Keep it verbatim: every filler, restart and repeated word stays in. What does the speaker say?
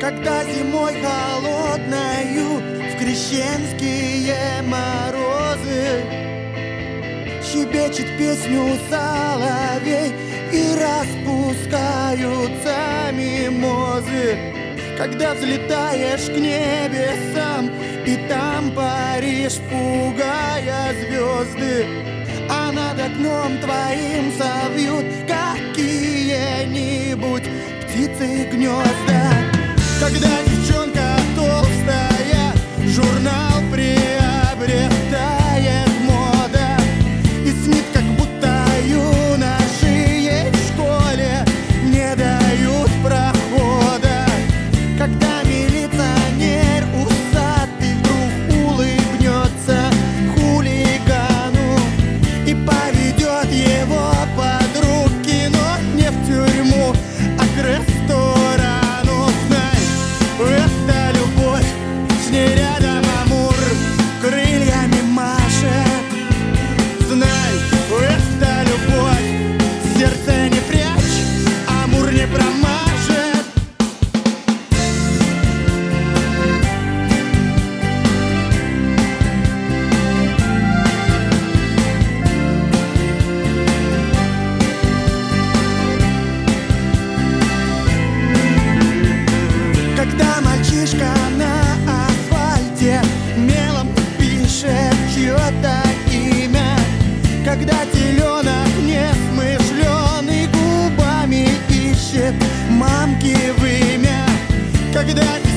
Когда зимой холодною в крещенские морозы щебечет песню соловей и распускаются мимозы. Когда взлетаешь к небесам и там паришь, пугая звезды, а над окном твоим совьют какие-нибудь птицы гнезда. Когда девчонка толстая журнал приобретает мода и снит, как будто юноши в школе не дают прохода. Когда милиционер усатый вдруг улыбнется хулигану и поведет его под руки, но не в тюрьму, а к ресторану. Знай, это любовь, с ней рядом Амур крыльями машет. Знай, это любовь, сердце не прячь, Амур не промажет. Когда мальчишка на асфальте мелом пишет чье-то имя, когда теленок несмышленый губами ищет мамки вымя, когда